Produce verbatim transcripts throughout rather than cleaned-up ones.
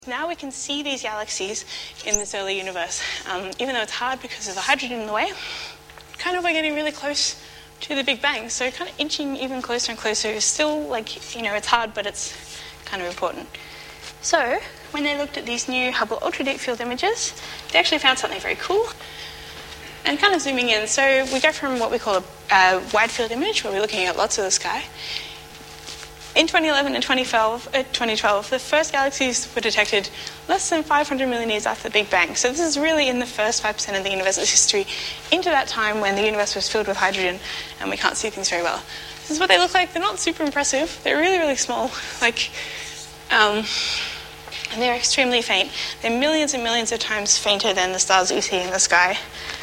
Now we can see these galaxies in this early universe, um, even though it's hard because of the hydrogen in the way. Kind of we're getting really close to the Big Bang, so kind of inching even closer and closer is still, like, you know, it's hard, but it's kind of important. So when they looked at these new Hubble Ultra Deep Field images, they actually found something very cool. And kind of zooming in, so we go from what we call a uh, wide field image, where we're looking at lots of the sky. In twenty eleven and twenty twelve, uh, twenty twelve, the first galaxies were detected less than five hundred million years after the Big Bang. So this is really in the first five percent of the universe's history, into that time when the universe was filled with hydrogen and we can't see things very well. This is what they look like. They're not super impressive. They're really, really small. Like, um, and they're extremely faint. They're millions and millions of times fainter than the stars that you see in the sky.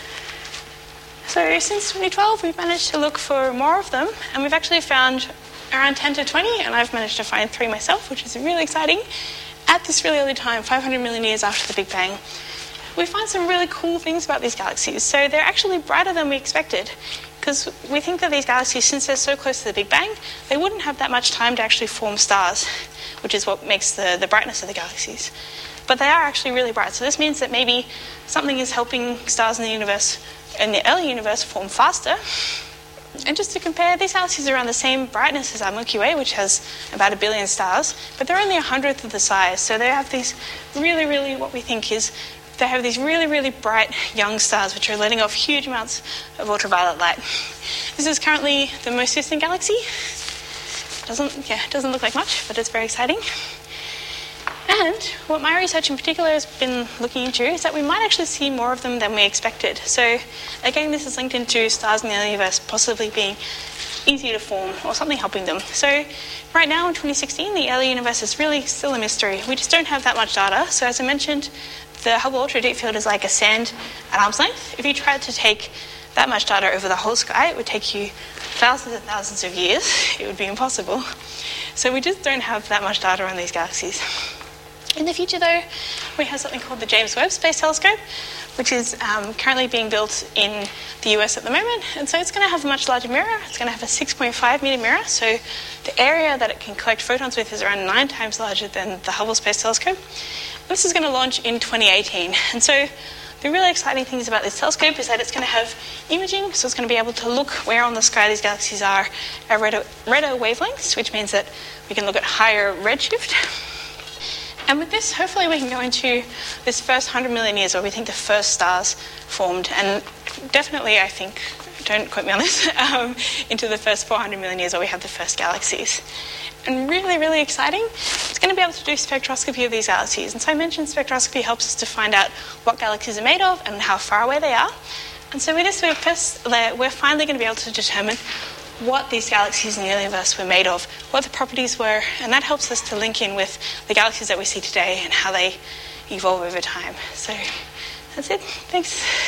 So since twenty twelve, we've managed to look for more of them, and we've actually found around ten to twenty, and I've managed to find three myself, which is really exciting. At this really early time, five hundred million years after the Big Bang, we find some really cool things about these galaxies. So they're actually brighter than we expected, because we think that these galaxies, since they're so close to the Big Bang, they wouldn't have that much time to actually form stars, which is what makes the, the brightness of the galaxies. But they are actually really bright, so this means that maybe something is helping stars in the universe, in the early universe, form faster. And just to compare, these galaxies are around the same brightness as our Milky Way, which has about a billion stars, but they're only a hundredth of the size. So they have these really, really, what we think is, they have these really, really bright young stars which are letting off huge amounts of ultraviolet light. This is currently the most distant galaxy. Doesn't, yeah, it doesn't look like much, but it's very exciting. And what my research in particular has been looking into is that we might actually see more of them than we expected. So again, this is linked into stars in the early universe possibly being easy to form or something helping them. So right now in twenty sixteen, the early universe is really still a mystery. We just don't have that much data. So as I mentioned, the Hubble Ultra Deep Field is like a sand at arm's length. If you tried to take that much data over the whole sky, it would take you thousands and thousands of years. It would be impossible. So we just don't have that much data on these galaxies. In the future, though, we have something called the James Webb Space Telescope, which is um, currently being built in the U S at the moment. And so it's going to have a much larger mirror. It's going to have a six point five metre mirror. So the area that it can collect photons with is around nine times larger than the Hubble Space Telescope. This is going to launch in twenty eighteen. And so the really exciting things about this telescope is that it's going to have imaging. So it's going to be able to look where on the sky these galaxies are at redder, redder wavelengths, which means that we can look at higher redshift. And with this, hopefully we can go into this first one hundred million years where we think the first stars formed, and definitely, I think, don't quote me on this, um, into the first four hundred million years where we have the first galaxies. And really, really exciting, it's going to be able to do spectroscopy of these galaxies. And so I mentioned spectroscopy helps us to find out what galaxies are made of and how far away they are. And so with this, we're, first, we're finally going to be able to determine what these galaxies in the early universe were made of, what the properties were, and that helps us to link in with the galaxies that we see today and how they evolve over time. So that's it. Thanks.